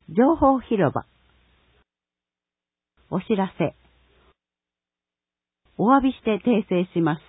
情報広場。お知らせ。お詫びして訂正します。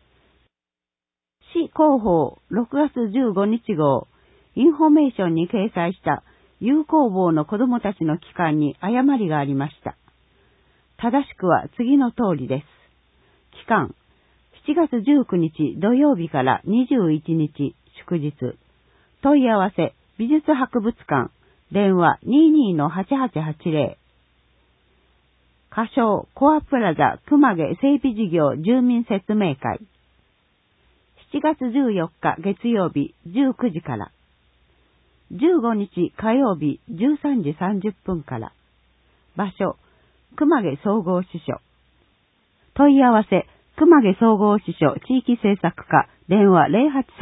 市広報6月15日号、インフォメーションに掲載した有工房の子どもたちの期間に誤りがありました。正しくは次の通りです。期間、7月19日土曜日から21日祝日。問い合わせ、美術博物館、電話 22-8880。仮称コアプラザ熊毛整備事業住民説明会。7月14日月曜日19時から。15日火曜日13時30分から。場所、熊毛総合支所。問い合わせ、熊毛総合支所地域政策課、電話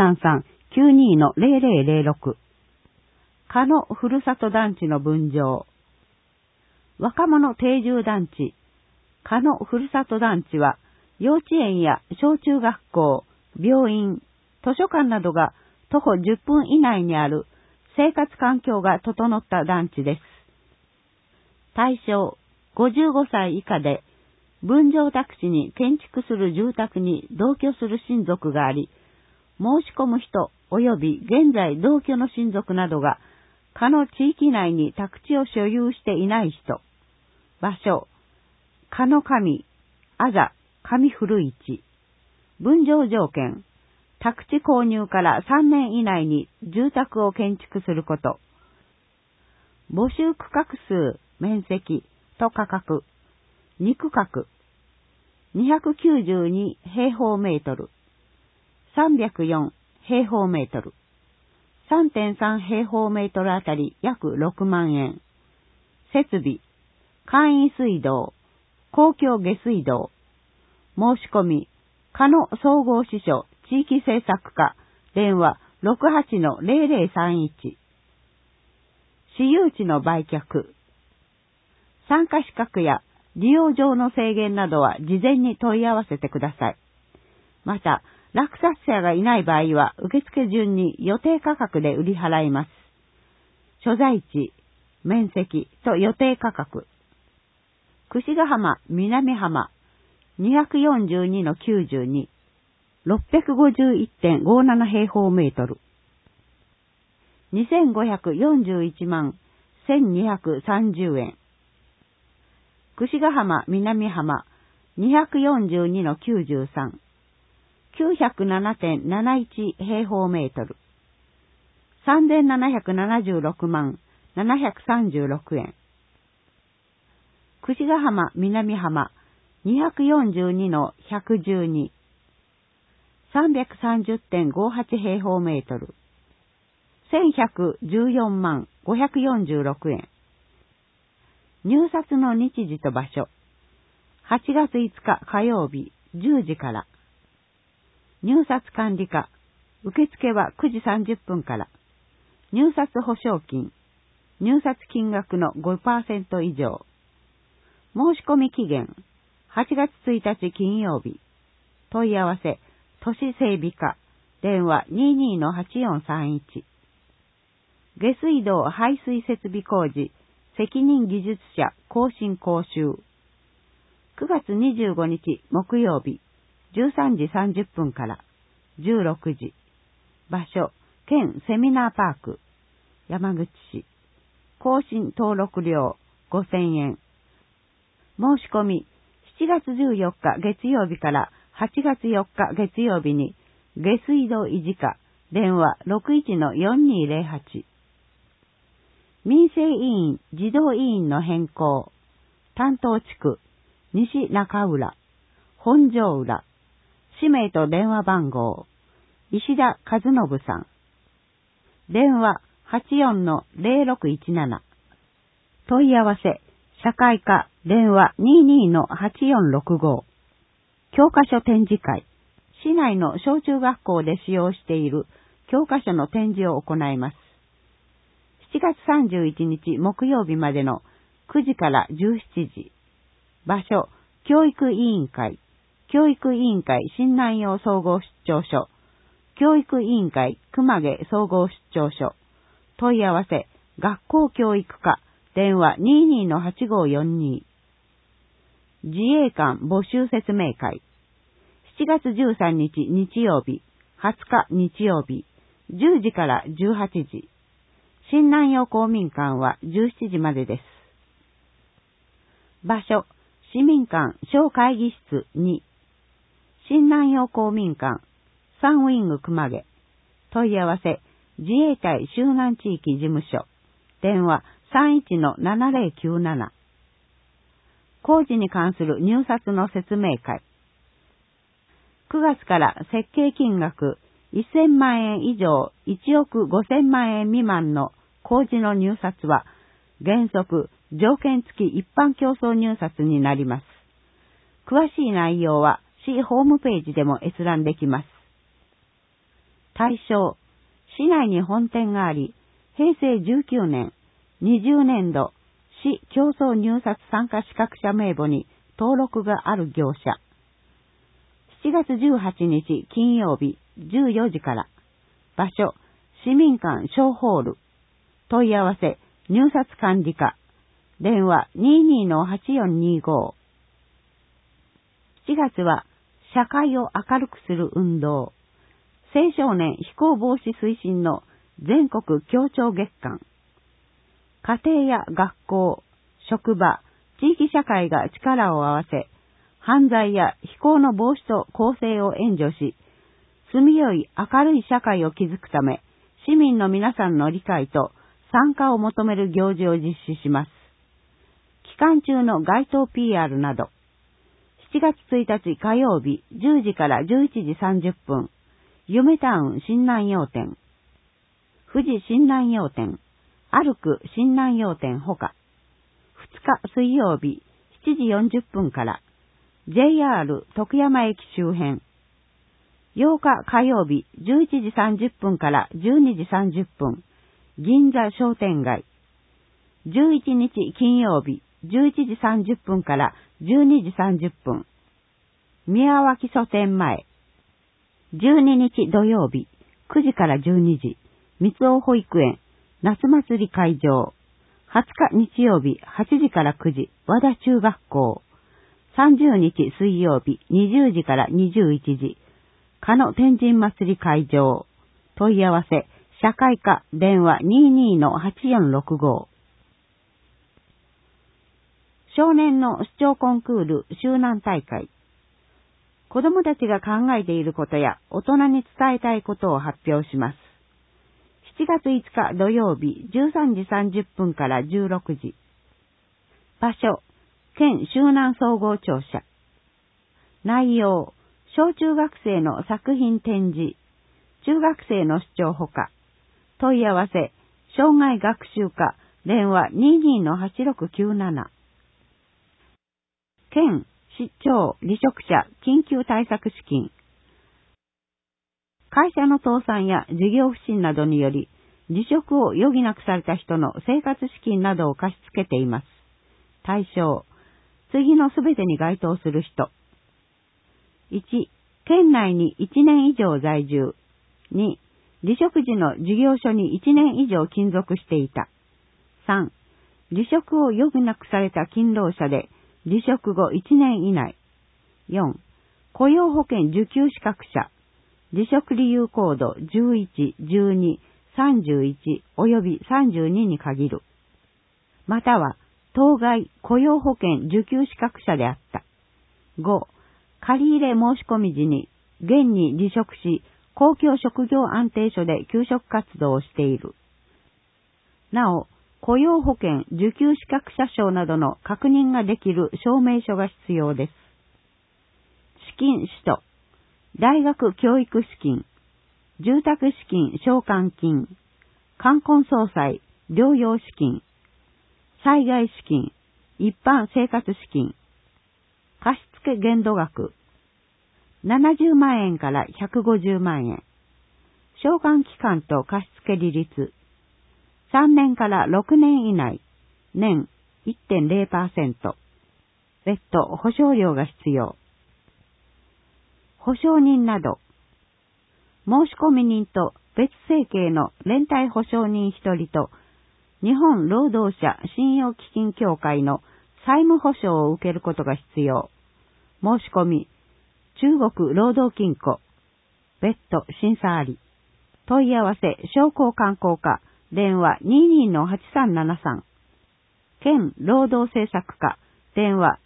0833-92-0006。加野ふるさと団地の分譲。若者定住団地。加野ふるさと団地は、幼稚園や小中学校、病院、図書館などが徒歩10分以内にある生活環境が整った団地です。対象、55歳以下で、分譲宅地に建築する住宅に同居する親族があり、申し込む人及び現在同居の親族などが、加野地域内に宅地を所有していない人。場所、加野上、あざ、上古市。分譲条件、宅地購入から3年以内に住宅を建築すること。募集区画数、面積と価格。2区画。292平方メートル。304平方メートル。3.3 平方メートルあたり約6万円。設備、簡易水道、公共下水道。申し込み、加野総合支所地域政策課、電話 68-0031。私有地の売却。参加資格や利用上の制限などは事前に問い合わせてください。また、落札者がいない場合は受付順に予定価格で売り払います。所在地、面積と予定価格。櫛ヶ浜南浜 242-92 651.57 平方メートル。2541万1230円。櫛ヶ浜南浜 242-93 907.71 平方メートル。3776万736円。櫛ヶ浜南浜 242-112 330.58 平方メートル。1114万546円。入札の日時と場所。8月5日火曜日10時から。入札管理課。受付は9時30分から。入札保証金。入札金額の 5% 以上。申し込み期限。8月1日金曜日。問い合わせ。都市整備課。電話 22-8431。下水道排水設備工事。責任技術者更新講習。9月25日木曜日。13時30分から16時。場所、県セミナーパーク。山口市。更新登録料5000円。申し込み、7月14日月曜日から8月4日月曜日に、下水道維持課、電話 61-4208。民生委員、児童委員の変更。担当地区、西中浦、本庄浦。氏名と電話番号。石田和信さん。電話 84-0617。問い合わせ。社会科。電話 22-8465。教科書展示会。市内の小中学校で使用している教科書の展示を行います。7月31日木曜日までの9時から17時。場所、教育委員会。教育委員会新南陽総合出張所。教育委員会熊毛総合出張所。問い合わせ学校教育課、電話 22-8542。自衛官募集説明会。7月13日日曜日、20日日曜日、10時から18時。新南陽公民館は17時までです。場所、市民館小会議室2。新南陽公民館、サンウィング熊毛。問い合わせ、自衛隊周南地域事務所。電話 31-7097。工事に関する入札の説明会。9月から設計金額1000万円以上1億5000万円未満の工事の入札は原則条件付き一般競争入札になります。詳しい内容は市ホームページでも閲覧できます。対象、市内に本店があり、平成19年、20年度、市競争入札参加資格者名簿に登録がある業者。7月18日金曜日14時から。場所、市民館小ホール。問い合わせ、入札管理課。電話 22-8425。7月は、社会を明るくする運動。青少年非行防止推進の全国協調月間。家庭や学校、職場、地域社会が力を合わせ、犯罪や非行の防止と更生を援助し、住みよい明るい社会を築くため、市民の皆さんの理解と参加を求める行事を実施します。期間中の街頭 PR など、7月1日火曜日10時から11時30分、夢タウン新南陽店、富士新南陽店、歩く新南陽店ほか、2日水曜日7時40分から、JR 徳山駅周辺、8日火曜日11時30分から12時30分、銀座商店街、11日金曜日11時30分から12時30分、宮脇書店前、12日土曜日9時から12時、三尾保育園、夏祭り会場、20日日曜日8時から9時、和田中学校、30日水曜日20時から21時、加野天神祭り会場、問い合わせ、社会科、電話 22-8465。少年の主張コンクール周南大会。子供たちが考えていることや大人に伝えたいことを発表します。7月5日土曜日13時30分から16時。場所、県周南総合庁舎。内容、小中学生の作品展示、中学生の主張ほか。問い合わせ、障害学習課、電話 22-8697。県、市長、離職者、緊急対策資金。会社の倒産や事業不振などにより、辞職を余儀なくされた人の生活資金などを貸し付けています。対象、次のすべてに該当する人。1、県内に1年以上在住。2、離職時の事業所に1年以上勤続していた。3、離職を余儀なくされた勤労者で、離職後1年以内。4、雇用保険受給資格者。離職理由コード11、12、31及び32に限る。または、当該雇用保険受給資格者であった。5、借入申込時に、現に離職し、公共職業安定所で求職活動をしている。なお、雇用保険受給資格者証などの確認ができる証明書が必要です。資金使途、大学教育資金、住宅資金償還金、冠婚葬祭、療養資金、災害資金、一般生活資金、貸付限度額、70万円から150万円、償還期間と貸付利率、3年から6年以内、年 1.0%、別途保証料が必要。保証人など、申込人と別生計の連帯保証人1人と、 日本労働者信用基金協会の債務保証を受けることが必要。申し込み、中国労働金庫、別途審査あり。問い合わせ、商工観光課、電話 22-8373。県労働政策課、電話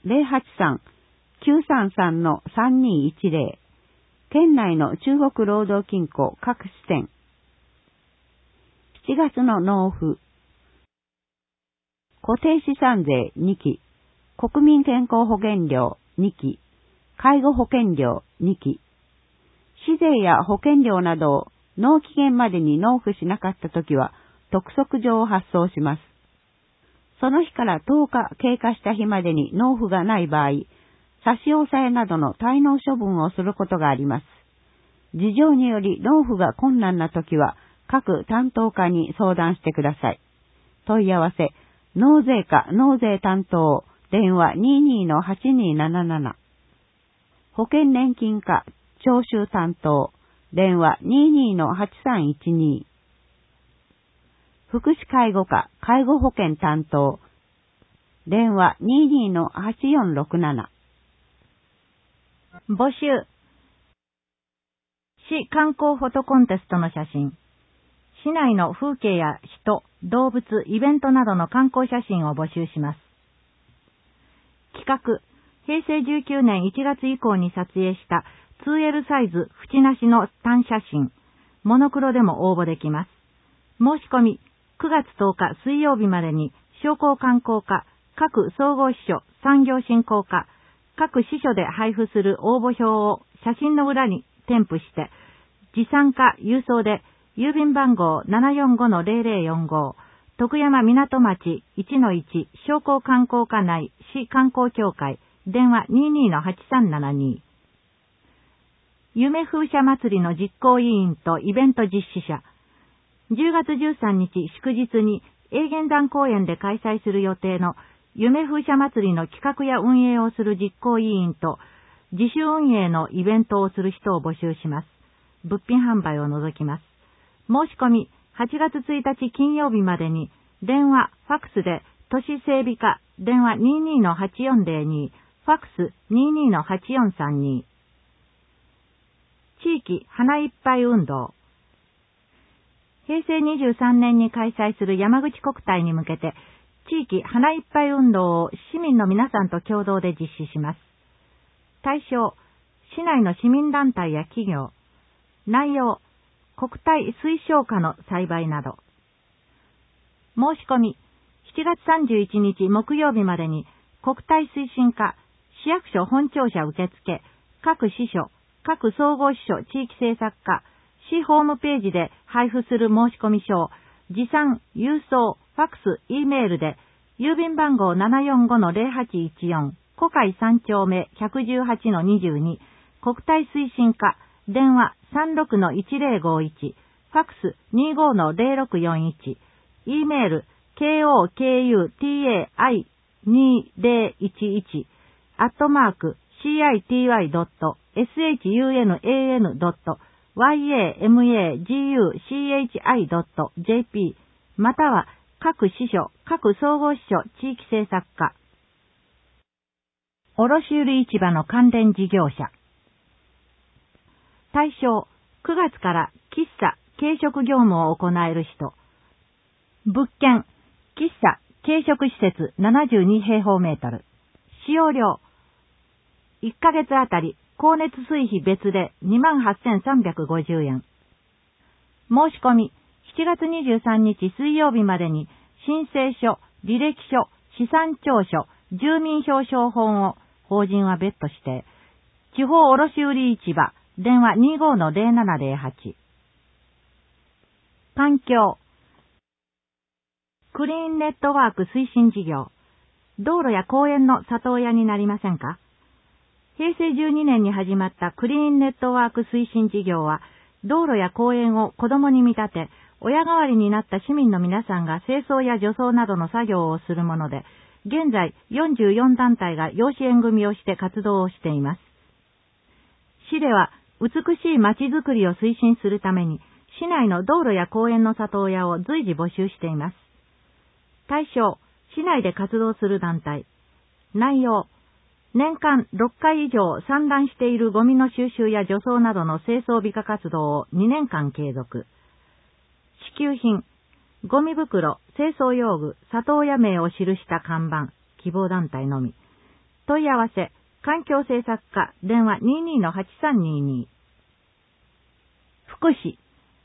083-933-3210。県内の中国労働金庫各支店。7月の納付。固定資産税2期、国民健康保険料2期、介護保険料2期。市税や保険料などを納期限までに納付しなかったときは、督促状を発送します。その日から10日経過した日までに納付がない場合、差し押さえなどの滞納処分をすることがあります。事情により納付が困難なときは、各担当課に相談してください。問い合わせ、納税課納税担当、電話 22-8277。保険年金課徴収担当、電話 22-8312。福祉介護課介護保険担当、電話 22-8467。 募集。市観光フォトコンテストの写真。市内の風景や人、動物、イベントなどの観光写真を募集します。企画。平成19年1月以降に撮影した 2L サイズ縁なしの単写真。モノクロでも応募できます。申し込み。9月10日水曜日までに商工観光課、各総合支所、産業振興課、各支所で配布する応募表を写真の裏に添付して、持参か郵送で郵便番号 745-0045、徳山港町 1-1 商工観光課内市観光協会、電話 22-8372。夢風車祭りの実行委員とイベント実施者。10月13日祝日に永源山公園で開催する予定の夢風車祭りの企画や運営をする実行委員と自主運営のイベントをする人を募集します。物品販売を除きます。申し込み8月1日金曜日までに電話、ファックスで都市整備課電話 22-8402、ファックス 22-8432。地域花いっぱい運動。平成23年に開催する山口国体に向けて地域花いっぱい運動を市民の皆さんと共同で実施します。対象、市内の市民団体や企業。内容、国体推奨花の栽培など。申し込み、7月31日木曜日までに国体推進課、市役所本庁舎受付、各支所、各総合支所地域政策課、市ホームページで配布する申し込み書を持参、郵送、ファックス、Eメールで郵便番号 745-0814 古海3丁目 118-22 国体推進課電話 36-1051 ファックス 25-0641 Eメール kokutai2011 city.yamaguchi.jp または各支所、各総合支所地域政策課。卸売市場の関連事業者。対象、9月から喫茶、軽食業務を行える人。物件、喫茶、軽食施設72平方メートル。使用料、1ヶ月あたり、光熱水費別で 28,350 円。申し込み、7月23日水曜日までに申請書、履歴書、資産調書、住民表彰本を法人は別途して、地方卸売市場、電話 25-0708。環境、クリーンネットワーク推進事業、道路や公園の里親になりませんか？平成12年に始まったクリーンネットワーク推進事業は、道路や公園を子供に見立て、親代わりになった市民の皆さんが清掃や除草などの作業をするもので、現在44団体が養子縁組をして活動をしています。市では美しい街づくりを推進するために、市内の道路や公園の里親を随時募集しています。 対象、市内で活動する団体。内容、年間6回以上散乱しているゴミの収集や除草などの清掃美化活動を2年間継続。支給品、ゴミ袋、清掃用具、里親名を記した看板、希望団体のみ。問い合わせ、環境政策課、電話 22-8322。福祉、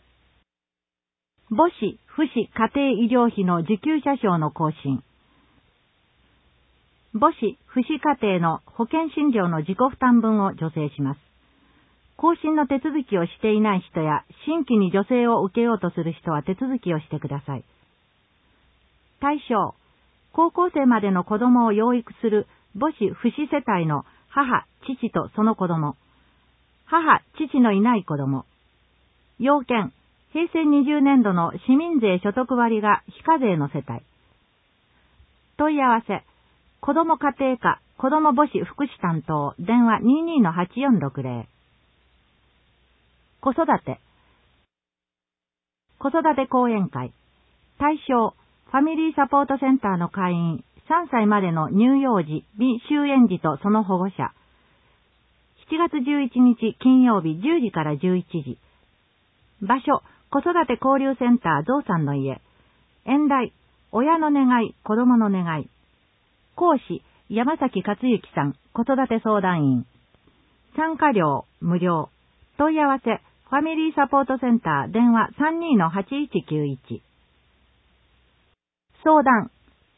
母子、父子家庭医療費の受給者証の更新。母子、父子家庭の保険診療の自己負担分を助成します。更新の手続きをしていない人や、新規に助成を受けようとする人は手続きをしてください。対象、高校生までの子供を養育する母子、父子世帯の母、父とその子供。母、父のいない子供。要件、平成20年度の市民税所得割が非課税の世帯。問い合わせ、子ども家庭課、子ども母子福祉担当、電話 22-8460。子育て。子育て講演会。対象、ファミリーサポートセンターの会員、3歳までの乳幼児、未就園児とその保護者。7月11日金曜日10時から11時。場所、子育て交流センターゾウさんの家。演題、親の願い、子供の願い。講師、山崎克之さん、子育て相談員。参加料、無料。問い合わせ、ファミリーサポートセンター、電話 32-8191。相談。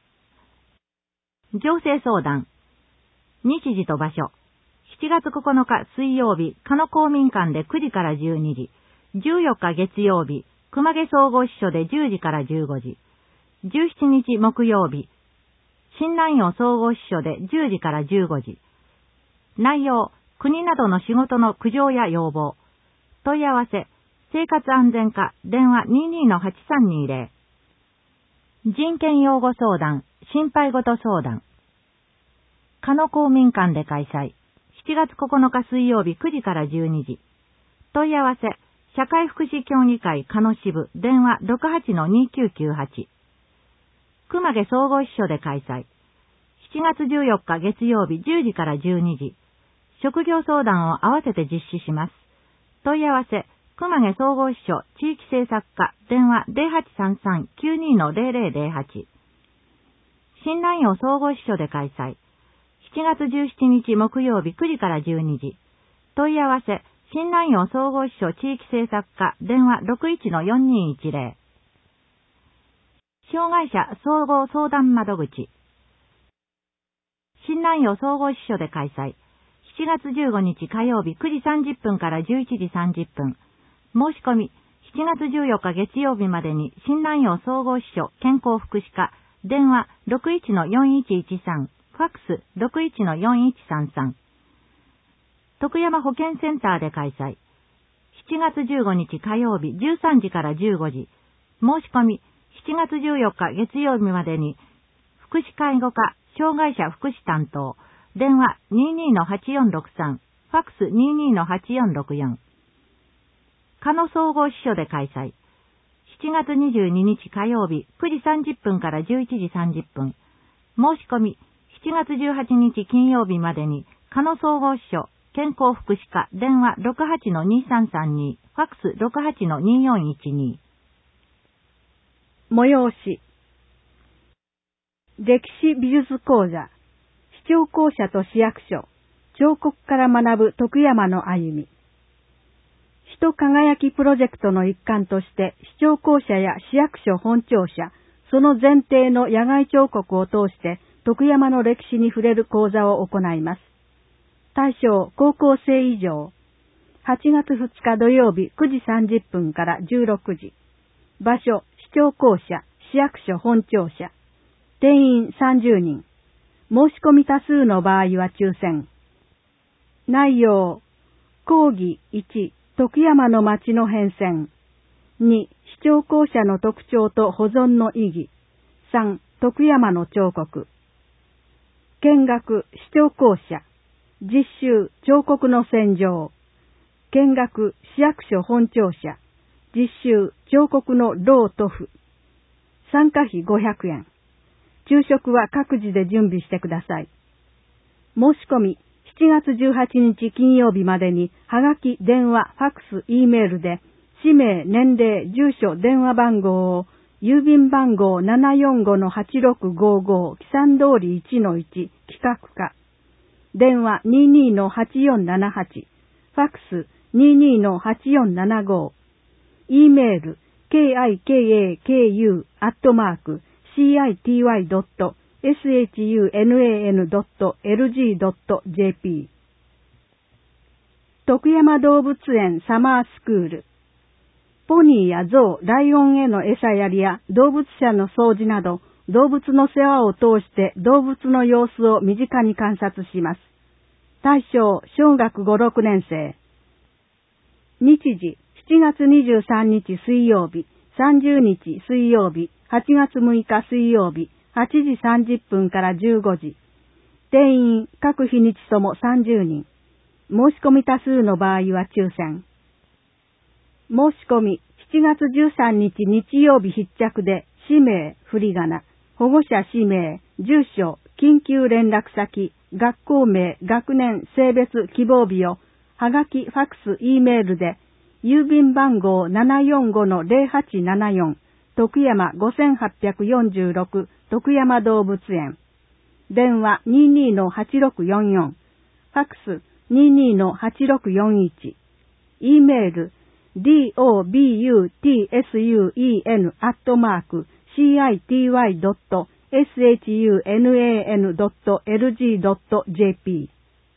行政相談。日時と場所。7月9日水曜日、加野公民館で9時から12時。14日月曜日、熊毛総合支所で10時から15時。17日木曜日、新南陽総合支所で10時から15時。内容、国などの仕事の苦情や要望。問い合わせ、生活安全課、電話 22-8320。人権擁護相談、心配事相談。加野公民館で開催。7月9日水曜日9時から12時。問い合わせ、社会福祉協議会加野支部、電話 68-2998。熊毛総合支所で開催。7月14日月曜日10時から12時。職業相談を合わせて実施します。問い合わせ、熊毛総合支所地域政策課、電話 0833-92-0008。新南陽総合支所で開催。7月17日木曜日9時から12時。問い合わせ、新南陽総合支所地域政策課、電話 61-4210。障害者総合相談窓口。新南陽総合支所で開催。7月15日火曜日9時30分から11時30分。申し込み、7月14日月曜日までに新南陽総合支所健康福祉課、電話 61-4113、ファックス 61-4133。徳山保健センターで開催。7月15日火曜日13時から15時。申し込み、7月14日月曜日までに、福祉介護課、障害者福祉担当、電話 22-8463、ファックス 22-8464。加野総合支所で開催。7月22日火曜日9時30分から11時30分。申し込み、7月18日金曜日までに、加野総合支所、健康福祉課、電話 68-2332、ファックス 68-2412。 催し。歴史美術講座、市長公舎と市役所、彫刻から学ぶ徳山の歩み。人輝きプロジェクトの一環として、市長公舎や市役所本庁舎、その前提の野外彫刻を通して、徳山の歴史に触れる講座を行います。対象、高校生以上。8月2日土曜日9時30分から16時。場所、市長公舎、市役所本庁舎。定員30人。申し込み多数の場合は抽選。内容、講義1、徳山の町の変遷。2、市長公舎の特徴と保存の意義。3、徳山の彫刻。見学、市長公舎。実習、彫刻の洗浄。見学、市役所本庁舎。実習、彫刻のロー塗布。参加費500円。 昼食は各自で準備してください。申し込み、7月18日金曜日までに、はがき、電話、ファックス、Eメールで、氏名、年齢、住所、電話番号を、郵便番号 745-8655 木山通り 1-1 企画課。電話 22-8478。ファックス 22-8475。Eメール kikaku.shun.lg.jp。 徳山動物園サマースクール。ポニーやゾウ、ライオンへの餌やりや動物舎の掃除など、動物の世話を通して動物の様子を身近に観察します。対象、小学5、6年生。日時、7月23日水曜日、30日水曜日、8月6日水曜日、8時30分から15時。定員、各日にちとも30人。申し込み多数の場合は抽選。申し込み、7月13日日曜日必着で、氏名、振り仮名、保護者氏名、住所、緊急連絡先、学校名、学年、性別、希望日を、はがき、ファックス、Eメールで、郵便番号 745-0874、徳山5846、徳山動物園。電話 22-8644、ファックス 22-8641、Eメール、dobutsun.city.shun.lg.jp。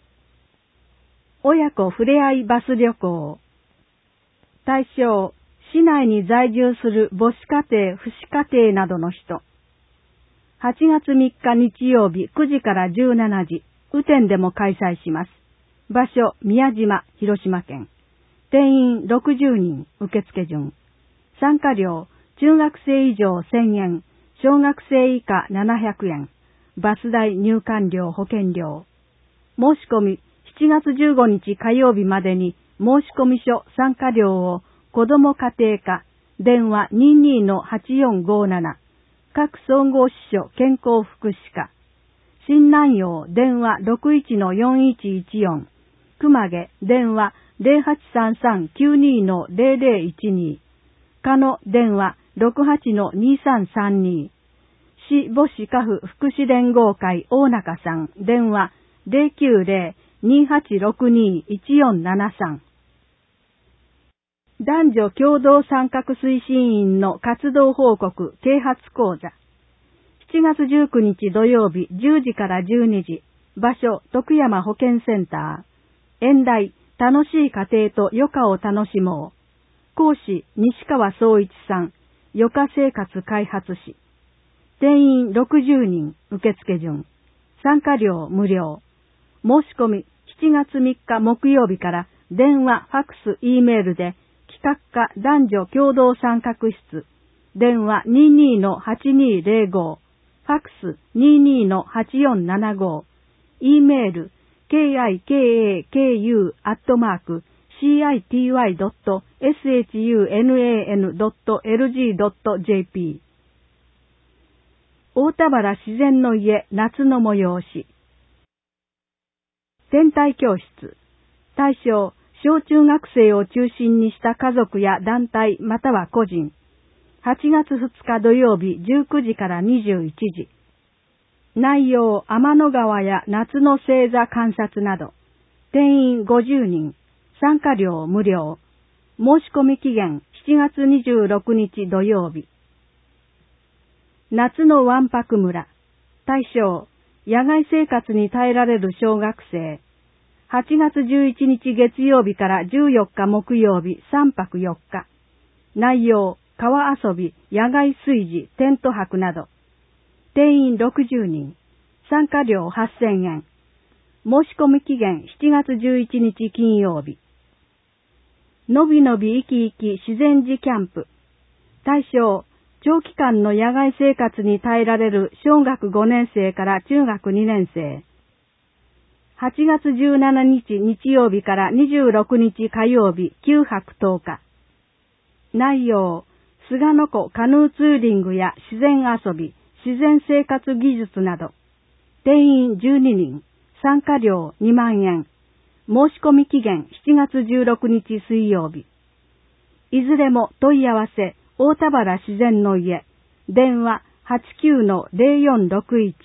親子ふれあいバス旅行。対象、市内に在住する母子家庭、父子家庭などの人。8月3日日曜日9時から17時、雨天でも開催します。場所、宮島、広島県。定員60人、受付順。参加料、中学生以上1000円、小学生以下700円。バス代、入館料、保険料。申し込み、7月15日火曜日までに申込書、参加料を子ども家庭課、電話 22-8457、各総合支所健康福祉課。新南陽、電話 61-4114、熊毛、電話0833-92-0012、加野、電話 68-2332、市母子家父福祉連合会大中さん、電話 090-2862-1473。男女共同参画推進員の活動報告啓発講座。7月19日土曜日10時から12時。場所、徳山保健センター。演題、楽しい家庭と余暇を楽しもう。講師、西川総一さん。余暇生活開発士。定員60人、受付順。参加料無料。申し込み、7月3日木曜日から電話、ファックス、Eメールで企画課男女共同参画室。電話 22-8205。ファックス 22-8475。Eメール kikaku.city.shun.lg.jp。 大田原自然の家夏の催し。天体教室。対象、小中学生を中心にした家族や団体または個人。8月2日土曜日19時から21時。内容、天の川や夏の星座観察など。定員50人。参加料無料。申し込み期限7月26日土曜日。夏のわんぱく村。対象、野外生活に耐えられる小学生。8月11日月曜日から14日木曜日3泊4日。内容、川遊び、野外炊事、テント泊など。定員60人。参加料8000円。申し込み期限7月11日金曜日。のびのび生き生き自然寺キャンプ。対象、長期間の野外生活に耐えられる小学5年生から中学2年生。8月17日日曜日から26日火曜日9泊10日。内容、菅の湖カヌーツーリングや自然遊び、 自然生活技術など、定員12人、参加料2万円、申し込み期限7月16日水曜日。いずれも問い合わせ、大田原自然の家、電話 89-0461。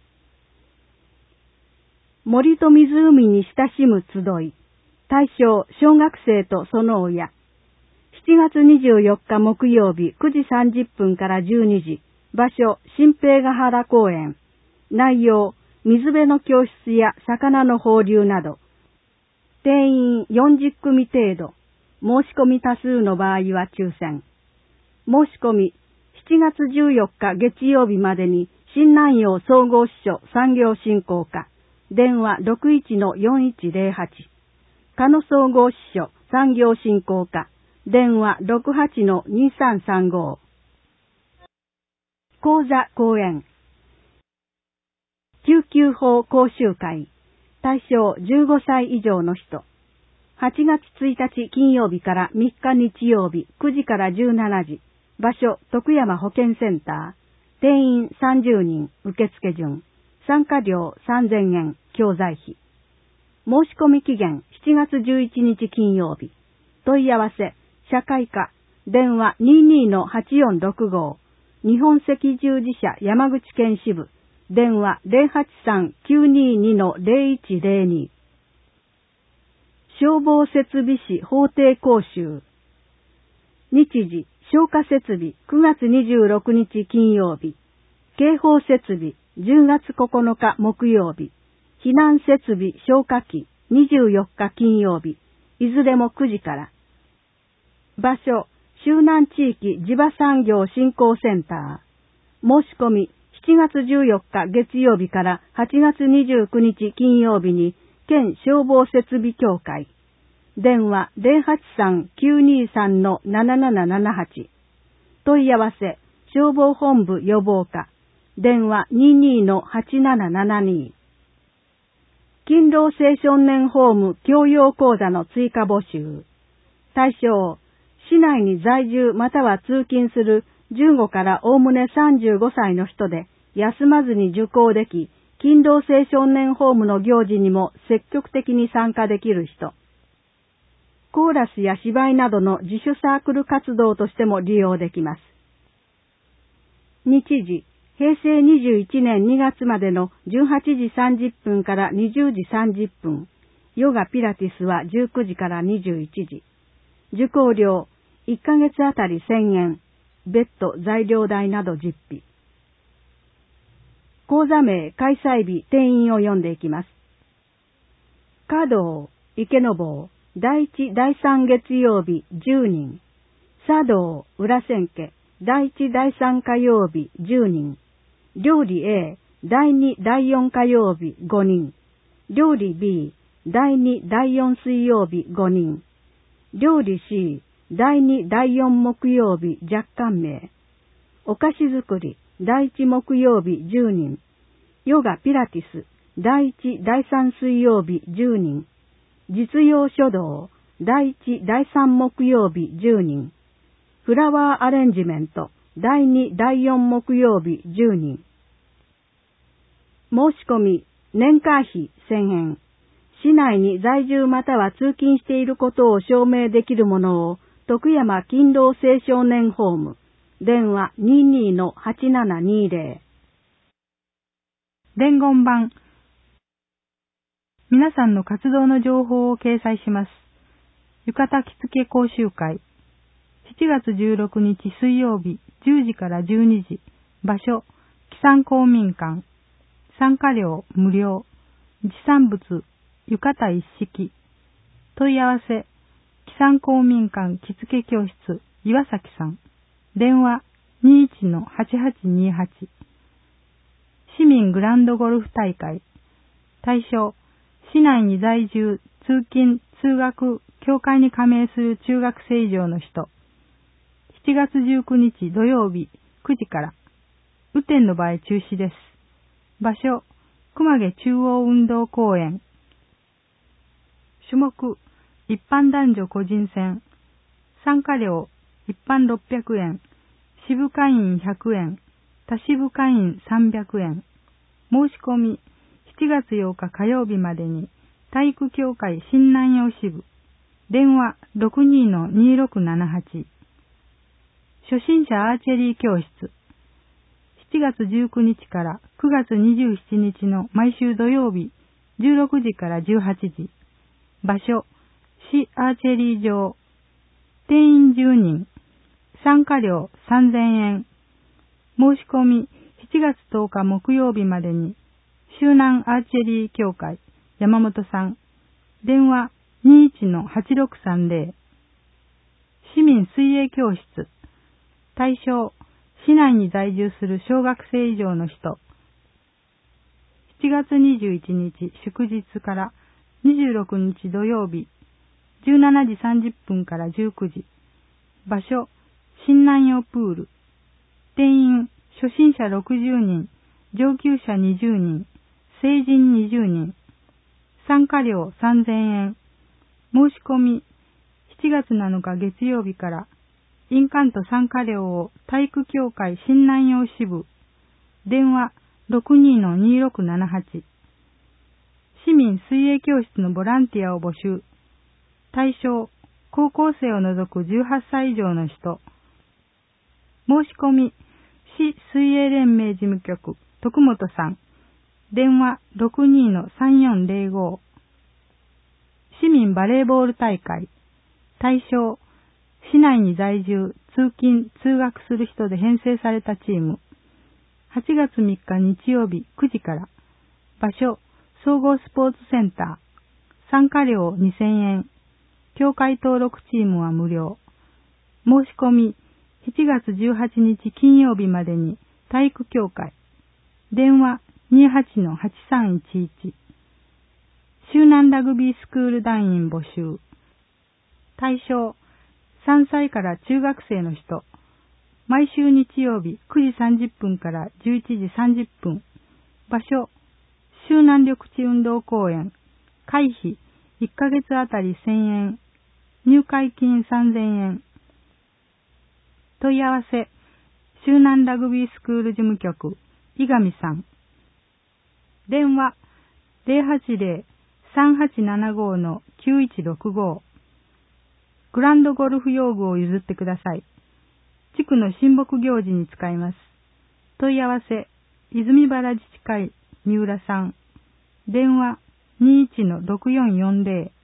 森と湖に親しむ集い、対象小学生とその親。7月24日木曜日9時30分から12時、場所新平ヶ原公園。内容、水辺の教室や魚の放流など。定員40組程度。申し込み多数の場合は抽選。申し込み、7月14日月曜日までに新南陽総合支所産業振興課。電話 61-4108。加野総合支所産業振興課。電話 68-2335。講座講演。救急法講習会。対象15歳以上の人。8月1日金曜日から3日日曜日9時から17時。場所徳山保健センター。定員30人。受付順。参加料3000円。教材費。申し込み期限7月11日金曜日。問い合わせ。社会科。電話 22-8465。日本赤十字社山口県支部。電話 083-922-0102。消防設備士法定講習。日時、消火設備9月26日金曜日。警報設備10月9日木曜日。避難設備消火器24日金曜日。いずれも9時から。場所、周南地域地場産業振興センター。申し込み、7月14日月曜日から8月29日金曜日に、県消防設備協会。電話 083-923-7778。問い合わせ、消防本部予防課。電話 22-8772。勤労青少年ホーム教養講座の追加募集。対象、市内に在住または通勤する15からおおむね35歳の人で休まずに受講でき、勤労青少年ホームの行事にも積極的に参加できる人。コーラスや芝居などの自主サークル活動としても利用できます。日時、平成21年2月までの18時30分から20時30分。ヨガピラティスは19時から21時。受講料、1ヶ月あたり1000円。別途材料代など実費。講座名、開催日、定員を読んでいきます。華道、池坊、第1、第3月曜日10人。茶道、裏千家、第1、第3火曜日10人。料理 A、第2、第4火曜日5人。料理 B、第2、第4水曜日5人。料理 C、第2、第4木曜日若干名。お菓子作り、第1木曜日10人。ヨガピラティス、第1、第3水曜日10人。実用書道、第1、第3木曜日10人。フラワーアレンジメント、第2、第4木曜日10人。申し込み、年会費1000円。市内に在住または通勤していることを証明できるものを、徳山勤労青少年ホーム、電話 22-8720。 伝言板。皆さんの活動の情報を掲載します。浴衣着付け講習会。7月16日水曜日10時から12時。場所、木山公民館。参加料無料。持参物、浴衣一式。問い合わせ、木山公民館着付け教室、岩崎さん。電話 21-8828。市民グランドゴルフ大会。対象、市内に在住、通勤、通学、協会に加盟する中学生以上の人。7月19日土曜日9時から。雨天の場合中止です。場所、熊毛中央運動公園。種目、一般男女個人戦。参加料、一般600円。支部会員100円。 多支部会員300円。申し込み、7月8日火曜日までに、体育協会新南陽支部、電話 62-2678。初心者アーチェリー教室、7月19日から9月27日の毎週土曜日、16時から18時。場所、市アーチェリー場。定員10人。参加料3000円。申し込み、7月10日木曜日までに、周南アーチェリー協会、山本さん。電話 21-8630。市民水泳教室。対象、市内に在住する小学生以上の人。7月21日祝日から26日土曜日、17時30分から19時。場所、新南陽プール。定員、初心者60人、上級者20人、成人20人。参加料3000円。申し込み、7月7日月曜日から、印鑑と参加料を体育協会新南陽支部。電話 62-2678。市民水泳教室のボランティアを募集。対象、高校生を除く18歳以上の人。申し込み、市水泳連盟事務局、徳本さん。電話 62-3405。市民バレーボール大会。対象、市内に在住、通勤、通学する人で編成されたチーム。8月3日日曜日9時から。場所、総合スポーツセンター。参加料2000円。協会登録チームは無料。申し込み、7月18日金曜日までに体育協会。電話 28-8311。周南ラグビースクール団員募集。対象、3歳から中学生の人。毎週日曜日9時30分から11時30分。場所、周南緑地運動公園。会費1ヶ月あたり1000円。入会金3000円。問い合わせ、周南ラグビースクール事務局、伊上さん。電話、080-3875-9165。グランドゴルフ用具を譲ってください。地区の親睦行事に使います。問い合わせ、泉原自治会、三浦さん。電話、21-6440。